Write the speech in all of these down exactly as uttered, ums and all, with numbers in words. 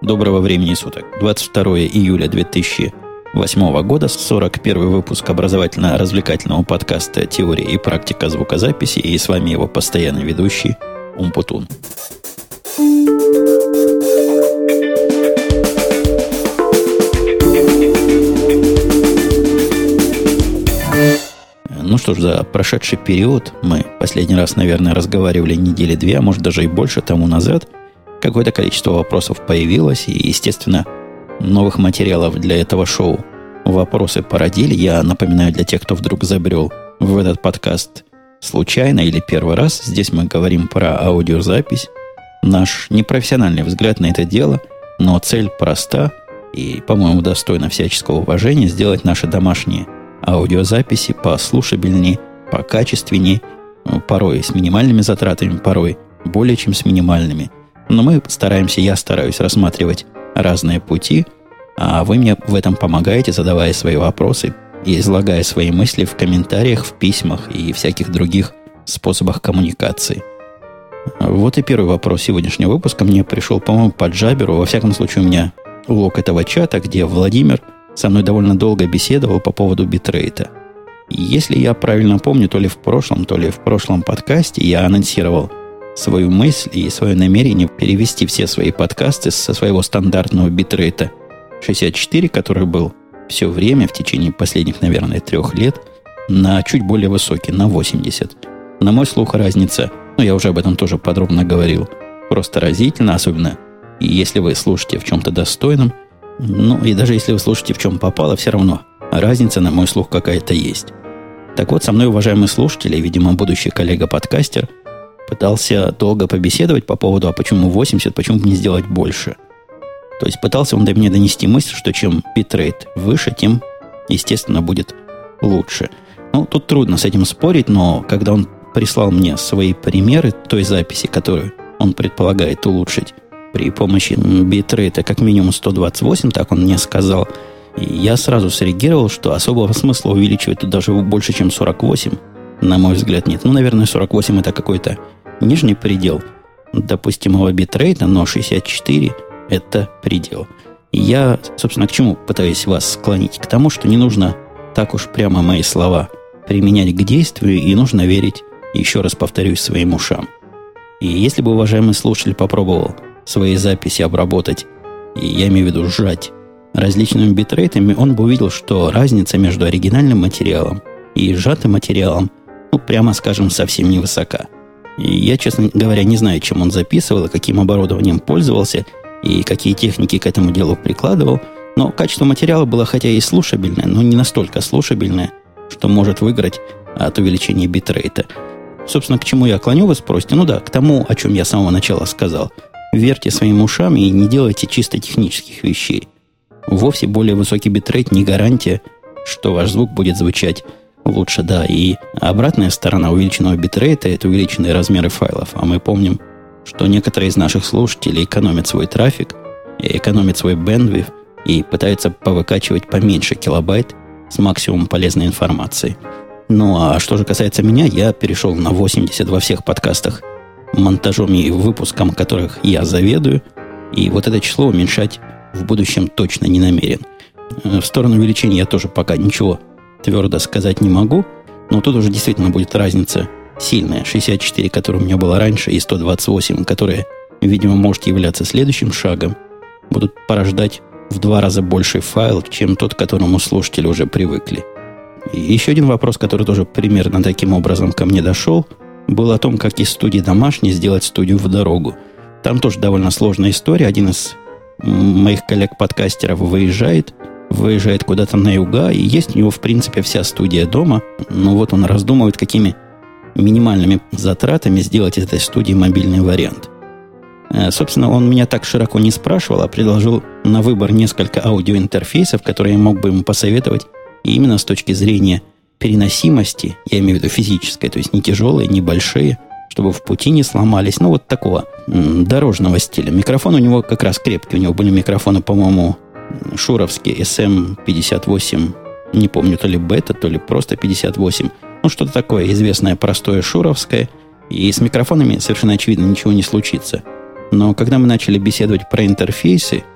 Доброго времени суток. двадцать второе июля две тысячи восьмого года, сорок первый выпуск образовательно-развлекательного подкаста «Теория и практика звукозаписи», и с вами его постоянный ведущий Умпутун. Ну что ж, за прошедший период мы последний раз, наверное, разговаривали недели две, а может даже и больше тому назад. Какое-то количество вопросов появилось, и, естественно, новых материалов для этого шоу вопросы породили. Я напоминаю для тех, кто вдруг забрел в этот подкаст случайно или первый раз. Здесь мы говорим про аудиозапись. Наш непрофессиональный взгляд на это дело, но цель проста и, по-моему, достойна всяческого уважения: сделать наши домашние аудиозаписи послушабельнее, покачественнее, порой с минимальными затратами, порой более чем с минимальными. Но мы стараемся, я стараюсь рассматривать разные пути, а вы мне в этом помогаете, задавая свои вопросы и излагая свои мысли в комментариях, в письмах и всяких других способах коммуникации. Вот и первый вопрос сегодняшнего выпуска мне пришел, по-моему, по Джаберу. Во всяком случае, у меня лог этого чата, где Владимир со мной довольно долго беседовал по поводу битрейта. И если я правильно помню, то ли в прошлом, то ли в прошлом подкасте я анонсировал свою мысль и свое намерение перевести все свои подкасты со своего стандартного битрейта шестьдесят четыре, который был все время, в течение последних, наверное, трех лет, на чуть более высокий, на восемьдесят. На мой слух, разница, ну, я уже об этом тоже подробно говорил, просто разительно, особенно если вы слушаете в чем-то достойном. Ну, и даже если вы слушаете в чем попало, все равно разница, на мой слух, какая-то есть. Так вот, со мной, уважаемые слушатели, видимо, будущий коллега-подкастер, пытался долго побеседовать по поводу, а почему восемьдесят, почему бы не сделать больше. То есть пытался он до меня донести мысль, что чем битрейт выше, тем, естественно, будет лучше. Ну, тут трудно с этим спорить, но когда он прислал мне свои примеры той записи, которую он предполагает улучшить при помощи битрейта как минимум сто двадцать восемь, так он мне сказал, и я сразу среагировал, что особого смысла увеличивать тут даже больше, чем сорок восемь, на мой взгляд, нет. Ну, наверное, сорок восемь это какой-то нижний предел допустимого битрейта, но шестьдесят четыре это предел. И я, собственно, к чему пытаюсь вас склонить? К тому, что не нужно так уж прямо мои слова применять к действию, и нужно верить, еще раз повторюсь, своим ушам. И если бы уважаемый слушатель попробовал свои записи обработать, и я имею в виду сжать различными битрейтами, он бы увидел, что разница между оригинальным материалом и сжатым материалом, ну, прямо скажем, совсем невысока. И я, честно говоря, не знаю, чем он записывал, и каким оборудованием пользовался, и какие техники к этому делу прикладывал, но качество материала было хотя и слушабельное, но не настолько слушабельное, что может выиграть от увеличения битрейта. Собственно, к чему я клоню, вы спросите? Ну да, к тому, о чем я с самого начала сказал. Верьте своим ушам и не делайте чисто технических вещей. Вовсе более высокий битрейт не гарантия, что ваш звук будет звучать лучше, да. И обратная сторона увеличенного битрейта – это увеличенные размеры файлов. А мы помним, что некоторые из наших слушателей экономят свой трафик, экономят свой бэндвидth и пытаются повыкачивать поменьше килобайт с максимумом полезной информации. Ну, а что же касается меня, я перешел на восемьдесят во всех подкастах, монтажом и выпуском которых я заведую, и вот это число уменьшать в будущем точно не намерен. В сторону увеличения я тоже пока ничего твердо сказать не могу, но тут уже действительно будет разница сильная. шестьдесят четыре, которая у меня была раньше, и сто двадцать восемь, которая, видимо, может являться следующим шагом, будут порождать в два раза больше файл, чем тот, к которому слушатели уже привыкли. И еще один вопрос, который тоже примерно таким образом ко мне дошел, был о том, как из студии домашней сделать студию в дорогу. Там тоже довольно сложная история. Один из моих коллег-подкастеров выезжает, выезжает куда-то на юга, и есть у него, в принципе, вся студия дома. Но вот он раздумывает, какими минимальными затратами сделать из этой студии мобильный вариант. Собственно, он меня так широко не спрашивал, а предложил на выбор несколько аудиоинтерфейсов, которые я мог бы ему посоветовать, и именно с точки зрения переносимости, я имею в виду физической, то есть не тяжелые, не большие, чтобы в пути не сломались. Ну, вот такого м, дорожного стиля. Микрофон у него как раз крепкий. У него были микрофоны, по-моему, шуровские эс эм пятьдесят восемь. Не помню, то ли бета, то ли просто пятьдесят восемь. Ну, что-то такое известное, простое шуровское. И с микрофонами совершенно очевидно ничего не случится. Но когда мы начали беседовать про интерфейсы,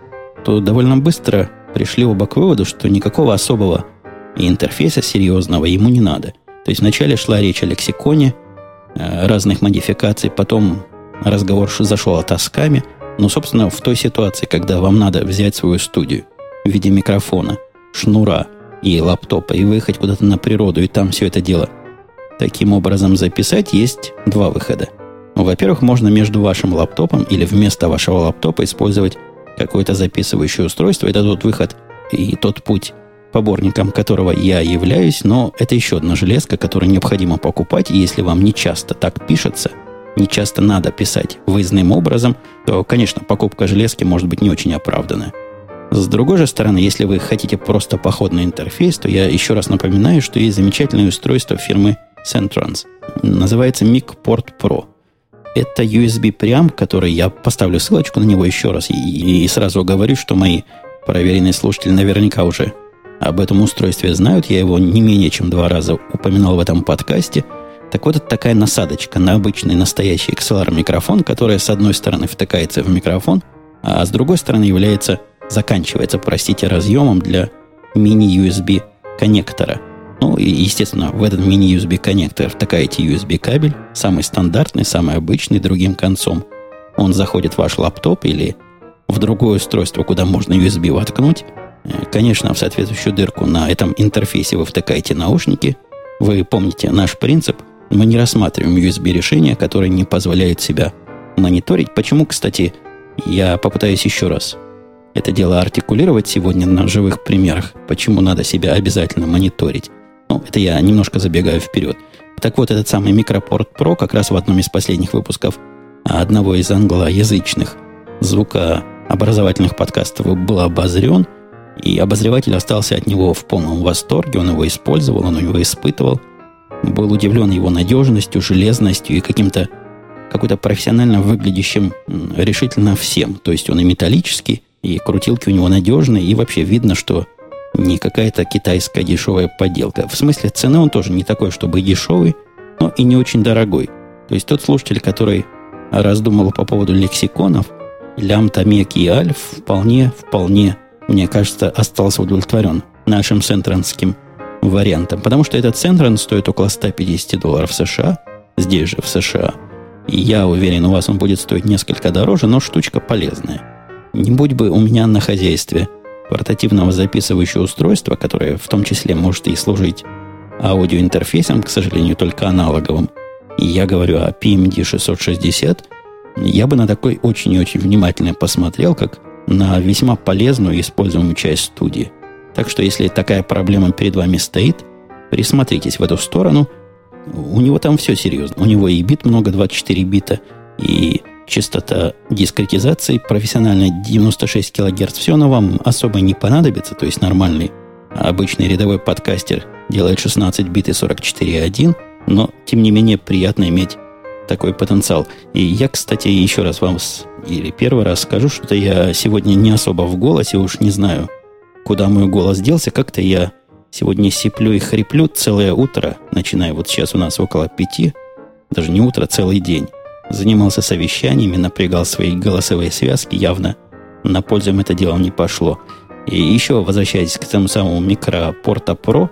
то довольно быстро пришли оба к выводу, что никакого особого интерфейса серьезного ему не надо. То есть вначале шла речь о лексиконе, разных модификаций, потом разговор зашел о тасками. Но, собственно, в той ситуации, когда вам надо взять свою студию в виде микрофона, шнура и лаптопа и выехать куда-то на природу, и там все это дело таким образом записать, есть два выхода. Во-первых, можно между вашим лаптопом или вместо вашего лаптопа использовать какое-то записывающее устройство. Это тот выход и тот путь, поборником которого я являюсь, но это еще одна железка, которую необходимо покупать. И если вам не часто так пишется, не часто надо писать выездным образом, то, конечно, покупка железки может быть не очень оправданная. С другой же стороны, если вы хотите просто походный интерфейс, то я еще раз напоминаю, что есть замечательное устройство фирмы Centrons. Называется MicPort Pro. Это ю эс би-преамп, который я поставлю ссылочку на него еще раз. И, и сразу говорю, что мои проверенные слушатели наверняка уже об этом устройстве знают. Я его не менее чем два раза упоминал в этом подкасте. Так вот, это такая насадочка на обычный настоящий икс эл ар-микрофон, которая с одной стороны втыкается в микрофон, а с другой стороны является, заканчивается, простите, разъемом для мини-ю эс би-коннектора. Ну, и, естественно, в этот мини-ю эс би-коннектор втыкаете ю эс би-кабель, самый стандартный, самый обычный, другим концом. Он заходит в ваш лаптоп или в другое устройство, куда можно ю эс би воткнуть. Конечно, в соответствующую дырку на этом интерфейсе вы втыкаете наушники. Вы помните наш принцип. Мы не рассматриваем ю эс би-решения, которые не позволяют себя мониторить. Почему, кстати, я попытаюсь еще раз это дело артикулировать сегодня на живых примерах. Почему надо себя обязательно мониторить. Ну, это я немножко забегаю вперед. Так вот, этот самый MicroPort Pro как раз в одном из последних выпусков одного из англоязычных звукообразовательных подкастов был обозрен, и обозреватель остался от него в полном восторге. Он его использовал, он его испытывал. Был удивлен его надежностью, железностью и каким-то какой-то профессионально выглядящим решительно всем. То есть он и металлический, и крутилки у него надежные, и вообще видно, что не какая-то китайская дешевая подделка. В смысле цены он тоже не такой, чтобы дешевый, но и не очень дорогой. То есть тот слушатель, который раздумал по поводу лексиконов, лямбда, мек и альф, вполне, вполне, мне кажется, остался удовлетворен нашим центронским вариантом. Потому что этот Centron стоит около сто пятьдесят долларов США, здесь же в США. И я уверен, у вас он будет стоить несколько дороже, но штучка полезная. Не будь бы у меня на хозяйстве портативного записывающего устройства, которое в том числе может и служить аудиоинтерфейсом, к сожалению, только аналоговым, и я говорю о пи эм ди шестьсот шестьдесят, я бы на такой очень и очень внимательно посмотрел, как на весьма полезную и используемую часть студии. Так что, если такая проблема перед вами стоит, присмотритесь в эту сторону. У него там все серьезно. У него и бит много, двадцать четыре бита, и частота дискретизации профессиональная девяносто шесть килогерц. Все оно вам особо не понадобится. То есть нормальный, обычный рядовой подкастер делает шестнадцать бит и сорок четыре и один, но, тем не менее, приятно иметь такой потенциал. И я, кстати, еще раз вам, или первый раз скажу, что я сегодня не особо в голосе, уж не знаю, куда мой голос делся. Как-то я сегодня сиплю и хриплю целое утро, начиная вот сейчас у нас около пяти, даже не утро, целый день. Занимался совещаниями, напрягал свои голосовые связки, явно на пользу им это дело не пошло. И еще, возвращаясь к тому самому MicroPort Pro,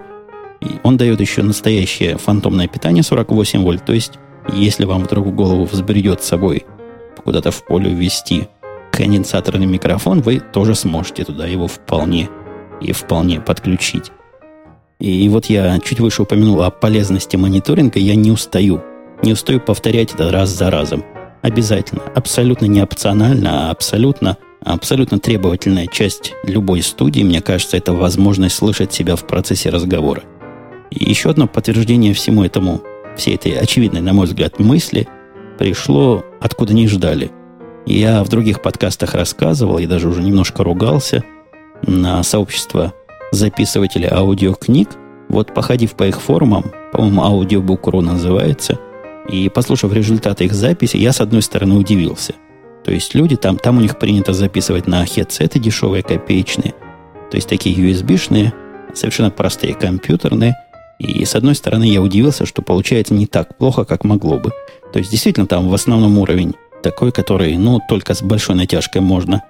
он дает еще настоящее фантомное питание сорок восемь вольт, то есть если вам вдруг в голову взбредет с собой куда-то в поле ввести конденсаторный микрофон, вы тоже сможете туда его вполне и вполне подключить. И вот я чуть выше упомянул о полезности мониторинга. Я не устаю. Не устаю повторять это раз за разом. Обязательно. Абсолютно не опционально, а абсолютно, абсолютно требовательная часть любой студии. Мне кажется, это возможность слышать себя в процессе разговора. И еще одно подтверждение всему этому, всей этой очевидной, на мой взгляд, мысли пришло, откуда не ждали. Я в других подкастах рассказывал и даже уже немножко ругался на сообщество записывателей аудиокниг. Вот, походив по их форумам, по-моему, Audiobook.ru называется, и послушав результаты их записи, я, с одной стороны, удивился. То есть люди там, там у них принято записывать на хедсеты дешевые, копеечные, то есть такие ю эс би-шные, совершенно простые компьютерные. И, с одной стороны, я удивился, что получается не так плохо, как могло бы. То есть, действительно, там в основном уровень такой, который, ну, только с большой натяжкой можно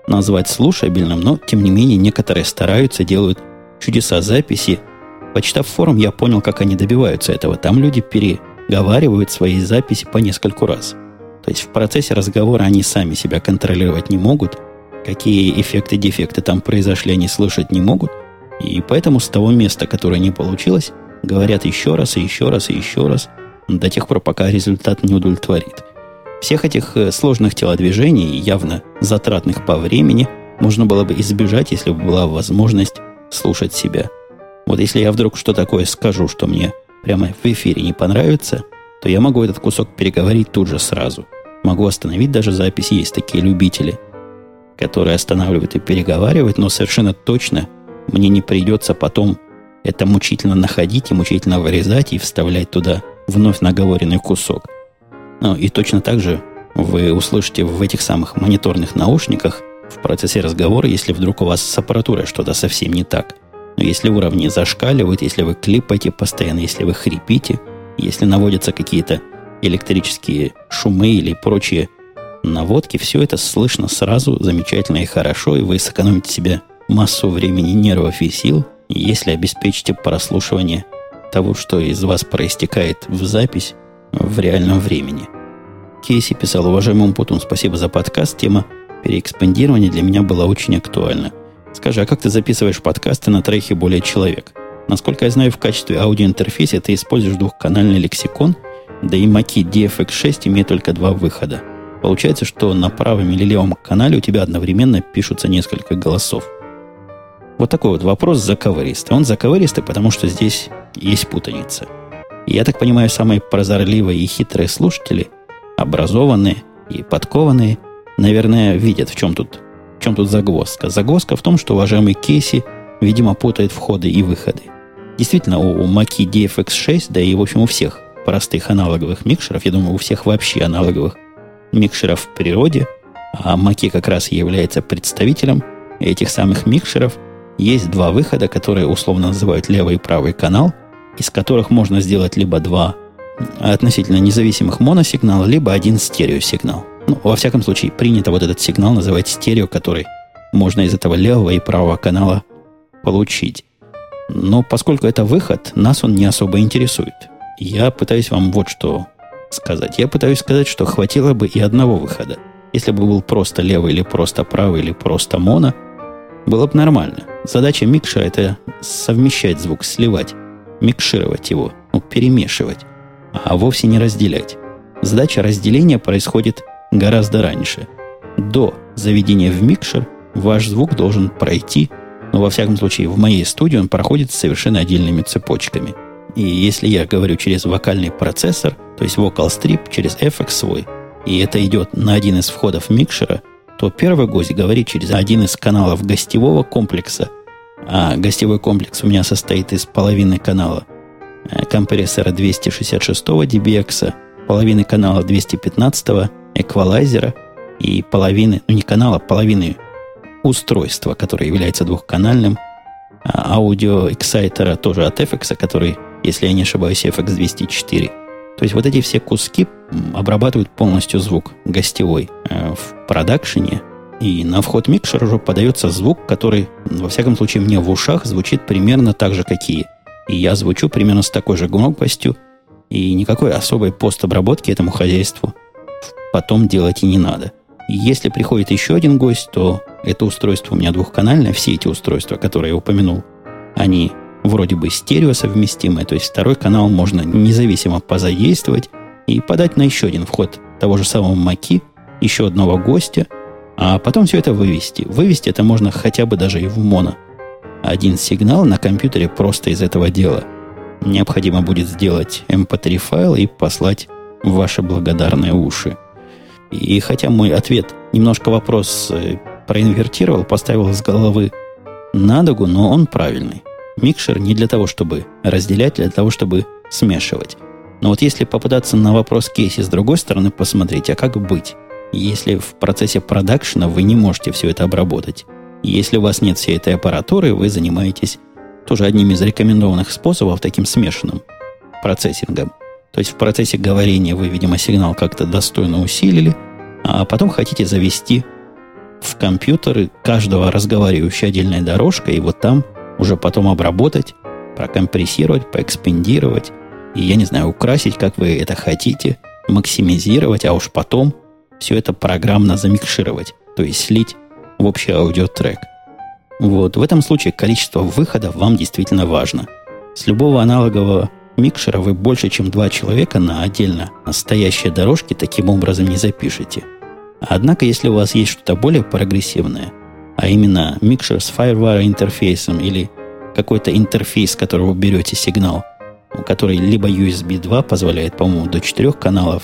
назвать слушабельным, но, тем не менее, некоторые стараются, делают чудеса записи. Почитав форум, я понял, как они добиваются этого. Там люди переговаривают свои записи по нескольку раз. То есть в процессе разговора они сами себя контролировать не могут. Какие эффекты, дефекты там произошли, они слышать не могут. И поэтому с того места, которое не получилось, говорят еще раз, и еще раз, и еще раз, до тех пор, пока результат не удовлетворит. Всех этих сложных телодвижений, явно затратных по времени, можно было бы избежать, если бы была возможность слушать себя. Вот если я вдруг что такое скажу, что мне прямо в эфире не понравится, то я могу этот кусок переговорить тут же сразу. Могу остановить даже запись. Есть такие любители, которые останавливают и переговаривают, но совершенно точно мне не придется потом это мучительно находить и мучительно вырезать и вставлять туда вновь наговоренный кусок. Ну, и точно так же вы услышите в этих самых мониторных наушниках в процессе разговора, если вдруг у вас с аппаратурой что-то совсем не так. Но если уровни зашкаливают, если вы клипаете постоянно, если вы хрипите, если наводятся какие-то электрические шумы или прочие наводки, все это слышно сразу, замечательно и хорошо, и вы сэкономите себе массу времени, нервов и сил, если обеспечите прослушивание того, что из вас проистекает в запись в реальном времени. Кейси писал: уважаемый Умпутун, спасибо за подкаст. Тема переэкспандирования для меня была очень актуальна. Скажи, а как ты записываешь подкасты на троих и более человек? Насколько я знаю, в качестве аудиоинтерфейса ты используешь двухканальный лексикон, да и Mackie ди эф икс шесть имеет только два выхода. Получается, что на правом или левом канале у тебя одновременно пишутся несколько голосов. Вот такой вот вопрос заковыристый. Он заковыристый, потому что здесь есть путаница. И я так понимаю, самые прозорливые и хитрые слушатели, образованные и подкованные, наверное, видят, в чем тут, в чем тут загвоздка. Загвоздка в том, что уважаемый Кейси, видимо, путает входы и выходы. Действительно, у, у Mackie ди эф икс шесть, да и, в общем, у всех простых аналоговых микшеров, я думаю, у всех вообще аналоговых микшеров в природе, а Mackie как раз является представителем этих самых микшеров, есть два выхода, которые условно называют левый и правый канал, из которых можно сделать либо два относительно независимых моносигнала, либо один стереосигнал. Ну, во всяком случае, принято вот этот сигнал называть стерео, который можно из этого левого и правого канала получить. Но поскольку это выход, нас он не особо интересует. Я пытаюсь вам вот что сказать. Я пытаюсь сказать, что хватило бы и одного выхода. Если бы был просто левый, или просто правый, или просто моно, было бы нормально. Задача микшера – это совмещать звук, сливать, микшировать его, ну, перемешивать, а вовсе не разделять. Задача разделения происходит гораздо раньше. До заведения в микшер ваш звук должен пройти, но во всяком случае в моей студии он проходит совершенно отдельными цепочками. И если я говорю через вокальный процессор, то есть Vocal Strip, через эф икс свой, и это идет на один из входов микшера, то первый гость говорит через один из каналов гостевого комплекса, а гостевой комплекс у меня состоит из половины канала компрессора двести шестьдесят шесть ди би экс, половины канала двести пятнадцать эквалайзера и половины, ну не канала, половины устройства, которое является двухканальным, аудиоэксайтера тоже от эф икс, который, если я не ошибаюсь, эф икс двести четыре. То есть вот эти все куски обрабатывают полностью звук гостевой э, в продакшене, и на вход микшера уже подается звук, который, во всяком случае, мне в ушах звучит примерно так же, как и И я звучу примерно с такой же громкостью, и никакой особой постобработки этому хозяйству потом делать и не надо. И если приходит еще один гость, то это устройство у меня двухканальное, все эти устройства, которые я упомянул, они вроде бы стереосовместимые, то есть второй канал можно независимо позадействовать и подать на еще один вход того же самого Mackie, еще одного гостя, а потом все это вывести. Вывести это можно хотя бы даже и в моно. Один сигнал на компьютере просто из этого дела. Необходимо будет сделать эм пи три файл и послать в ваши благодарные уши. И хотя мой ответ немножко вопрос проинвертировал, поставил с головы на ногу, но он правильный. Микшер не для того, чтобы разделять, для того, чтобы смешивать. Но вот если попытаться на вопрос Кейси с другой стороны посмотреть, а как быть, если в процессе продакшена вы не можете все это обработать? Если у вас нет всей этой аппаратуры, вы занимаетесь тоже одним из рекомендованных способов, таким смешанным процессингом. То есть в процессе говорения вы, видимо, сигнал как-то достойно усилили, а потом хотите завести в компьютеры каждого разговаривающей отдельной дорожкой, и вот там уже потом обработать, прокомпрессировать, поэкспендировать, и, я не знаю, украсить, как вы это хотите, максимизировать, а уж потом все это программно замикшировать, то есть слить в общий аудиотрек. Вот. В этом случае количество выходов вам действительно важно. С любого аналогового микшера вы больше, чем два человека на отдельно стоящие дорожки таким образом не запишете. Однако, если у вас есть что-то более прогрессивное, а именно микшер с FireWire интерфейсом или какой-то интерфейс, с которого вы берете сигнал, который либо ю эс би два позволяет, по-моему, до четырех каналов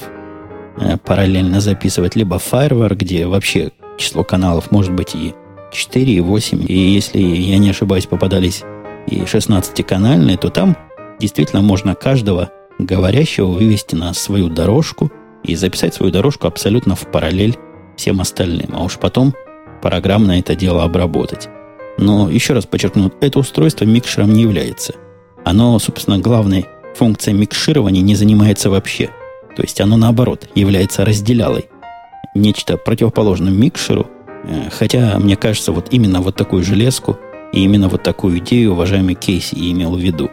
э, параллельно записывать, либо FireWire, где вообще число каналов может быть и четыре, и восемь, и если я не ошибаюсь, попадались и шестнадцатиканальные, то там действительно можно каждого говорящего вывести на свою дорожку и записать свою дорожку абсолютно в параллель всем остальным, а уж потом программно это дело обработать. Но, еще раз подчеркну, это устройство микшером не является. Оно, собственно, главной функцией микширования не занимается вообще. То есть оно, наоборот, является разделялой. Нечто противоположное микшеру, хотя, мне кажется, вот именно вот такую железку и именно вот такую идею уважаемый Кейси и имел в виду.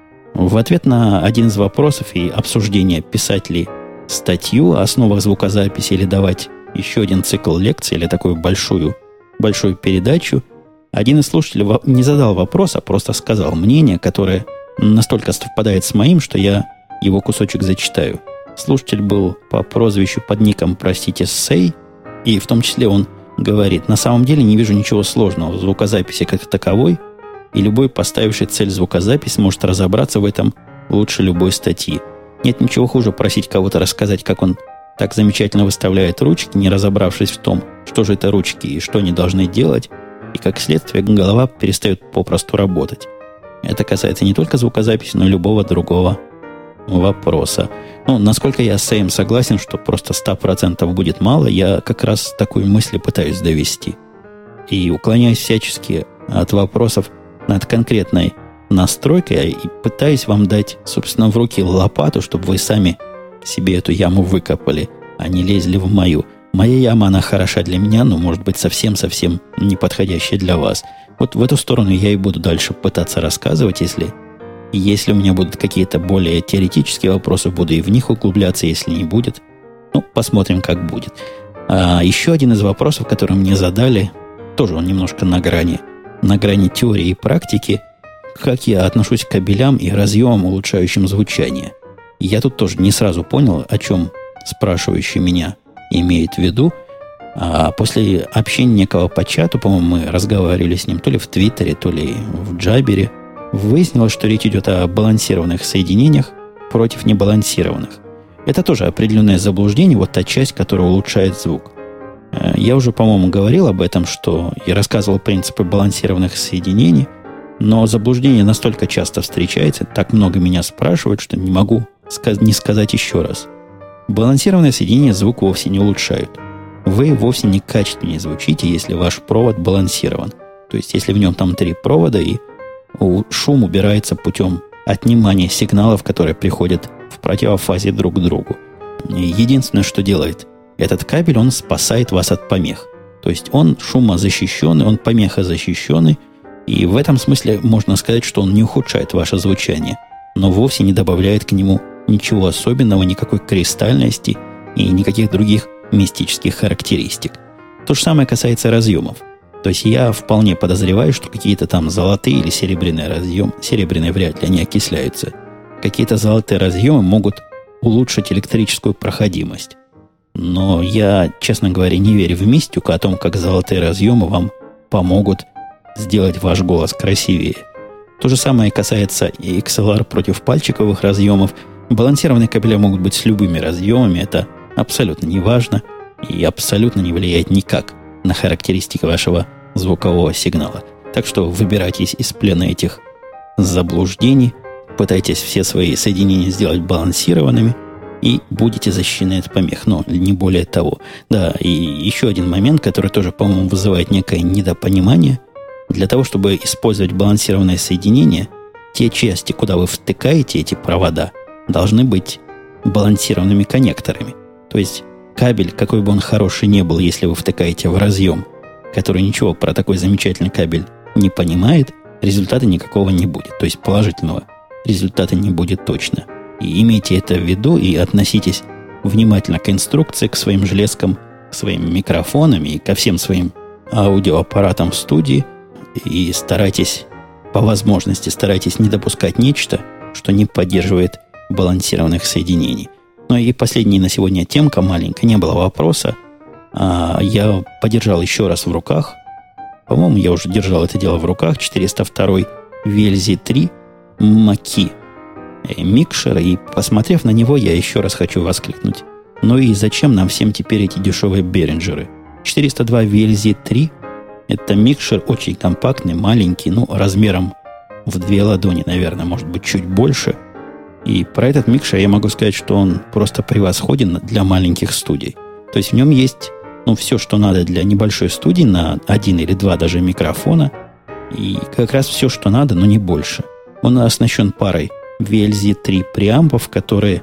В ответ на один из вопросов и обсуждение, писать ли статью о основах звукозаписи или давать еще один цикл лекций или такую большую, большую передачу, один из слушателей не задал вопрос, а просто сказал мнение, которое настолько совпадает с моим, что я его кусочек зачитаю. Слушатель был по прозвищу под ником, простите, Сей, и в том числе он говорит: на самом деле не вижу ничего сложного в звукозаписи как таковой, и любой, поставивший цель звукозапись, может разобраться в этом лучше любой статьи. Нет ничего хуже просить кого-то рассказать, как он так замечательно выставляет ручки, не разобравшись в том, что же это ручки и что они должны делать, и как следствие голова перестает попросту работать. Это касается не только звукозаписи, но и любого другого вопроса. Ну, насколько я с Сэем согласен, что просто сто процентов будет мало, я как раз такую мысль пытаюсь довести. И уклоняюсь всячески от вопросов над конкретной настройкой и пытаюсь вам дать, собственно, в руки лопату, чтобы вы сами себе эту яму выкопали, а не лезли в мою. Моя яма, она хороша для меня, но, может быть, совсем-совсем не подходящая для вас. Вот в эту сторону я и буду дальше пытаться рассказывать, если, если у меня будут какие-то более теоретические вопросы, буду и в них углубляться, если не будет. Ну, посмотрим, как будет. А еще один из вопросов, который мне задали, тоже он немножко на грани, на грани теории и практики, как я отношусь к кабелям и разъемам, улучшающим звучание. Я тут тоже не сразу понял, о чем спрашивающий меня имеет в виду. А после общения некого по чату, по-моему, мы разговаривали с ним то ли в Твиттере, то ли в Джабере, выяснилось, что речь идет о балансированных соединениях против небалансированных. Это тоже определенное заблуждение, вот та часть, которая улучшает звук. Я уже, по-моему, говорил об этом, что я рассказывал принципы балансированных соединений, но заблуждение настолько часто встречается, так много меня спрашивают, что не могу не сказать еще раз. Балансированные соединения звук вовсе не улучшают. Вы вовсе не качественнее звучите, если ваш провод балансирован. То есть, если в нем там три провода, и шум убирается путем отнимания сигналов, которые приходят в противофазе друг к другу. Единственное, что делает этот кабель, он спасает вас от помех. То есть, он шумозащищенный, он помехозащищенный, и в этом смысле можно сказать, что он не ухудшает ваше звучание, но вовсе не добавляет к нему ничего особенного, никакой кристальности и никаких других мистических характеристик. То же самое касается разъемов. То есть я вполне подозреваю, что какие-то там золотые или серебряные разъемы, серебряные вряд ли, они окисляются, какие-то золотые разъемы могут улучшить электрическую проходимость. Но я, честно говоря, не верю в мистику о том, как золотые разъемы вам помогут сделать ваш голос красивее. То же самое касается и икс эл ар против пальчиковых разъемов. Балансированные кабеля могут быть с любыми разъемами, это абсолютно не важно и абсолютно не влияет никак на характеристики вашего звукового сигнала. Так что выбирайтесь из плена этих заблуждений, пытайтесь все свои соединения сделать балансированными и будете защищены от помех, но не более того. Да, и еще один момент, который тоже, по-моему, вызывает некое недопонимание. Для того, чтобы использовать балансированное соединение, те части, куда вы втыкаете эти провода, должны быть балансированными коннекторами. То есть кабель, какой бы он хороший ни был, если вы втыкаете в разъем который ничего про такой замечательный кабель не понимает, результата никакого не будет. То есть положительного результата не будет точно. И имейте это в виду и относитесь внимательно к инструкции, к своим железкам, к своим микрофонам и ко всем своим аудиоаппаратам в студии. И старайтесь, по возможности, старайтесь не допускать нечто, что не поддерживает балансированных соединений. Ну и последняя на сегодня темка маленькая, не было вопроса. А я подержал еще раз в руках. По-моему, я уже держал это дело в руках. четыреста два ви эл зет три Mackie микшер. И посмотрев на него, я еще раз хочу воскликнуть. Ну и зачем нам всем теперь эти дешевые Behringer? четыреста два ви эл зет три это микшер очень компактный, маленький, ну, размером в две ладони, наверное, может быть, чуть больше. И про этот микшер я могу сказать, что он просто превосходен для маленьких студий. То есть в нем есть, ну, все, что надо для небольшой студии на один или два даже микрофона. И как раз все, что надо, но не больше. Он оснащен парой ви эл зет три преампов, которые,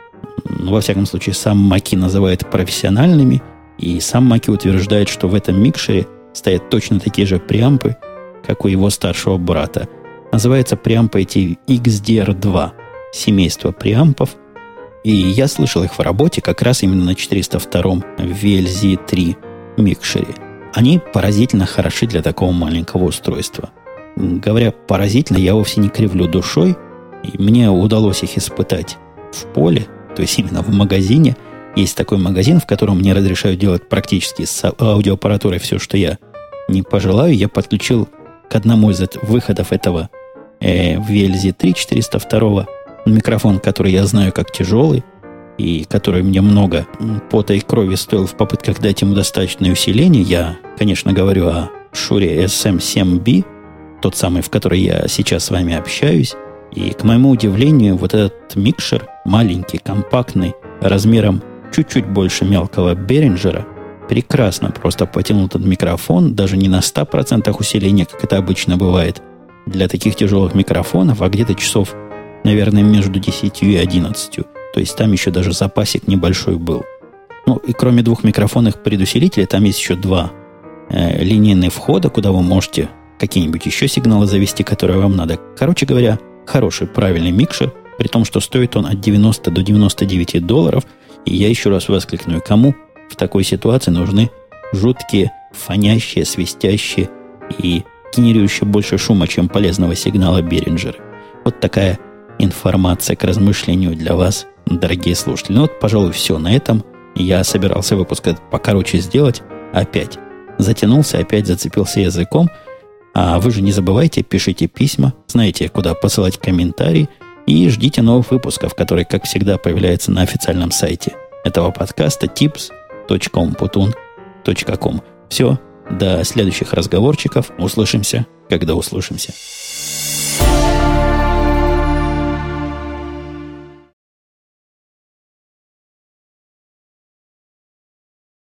ну, во всяком случае, сам Mackie называет профессиональными. И сам Mackie утверждает, что в этом микшере стоят точно такие же преампы, как у его старшего брата. Называются преампы эти икс ди ар два, семейство преампов. И я слышал их в работе как раз именно на четыреста два ви эл зет три микшере. Они поразительно хороши для такого маленького устройства. Говоря поразительно, я вовсе не кривлю душой. И мне удалось их испытать в поле, то есть именно в магазине. Есть такой магазин, в котором мне разрешают делать практически с аудиоаппаратурой все, что я не пожелаю. Я подключил к одному из выходов этого э, ви эл зет три четыреста два микрофон, который я знаю как тяжелый, и который мне много пота и крови стоил в попытках дать ему достаточное усиление. Я, конечно, говорю о Shure эс эм семь би, тот самый, в который я сейчас с вами общаюсь. И, к моему удивлению, вот этот микшер, маленький, компактный, размером чуть-чуть больше мелкого Behringer, прекрасно просто потянул этот микрофон, даже не на сто процентов усиления, как это обычно бывает для таких тяжелых микрофонов, а где-то часов, наверное, между десятью и одиннадцатью. То есть там еще даже запасик небольшой был. Ну, и кроме двух микрофонных предусилителей, там есть еще два э, линейных входа, куда вы можете какие-нибудь еще сигналы завести, которые вам надо. Короче говоря, хороший, правильный микшер, при том, что стоит он от девяноста до девяноста девяти долларов. И я еще раз воскликну, кому в такой ситуации нужны жуткие, фонящие, свистящие и генерирующие больше шума, чем полезного сигнала Behringer. Вот такая информация к размышлению для вас, дорогие слушатели. Ну вот, пожалуй, все на этом. Я собирался выпуск этот покороче сделать. Опять затянулся, опять зацепился языком. А вы же не забывайте, пишите письма, знаете, куда посылать комментарии. И ждите новых выпусков, которые, как всегда, появляются на официальном сайте этого подкаста tips точка умпутун точка ком. Все, до следующих разговорчиков. Услышимся, когда услышимся.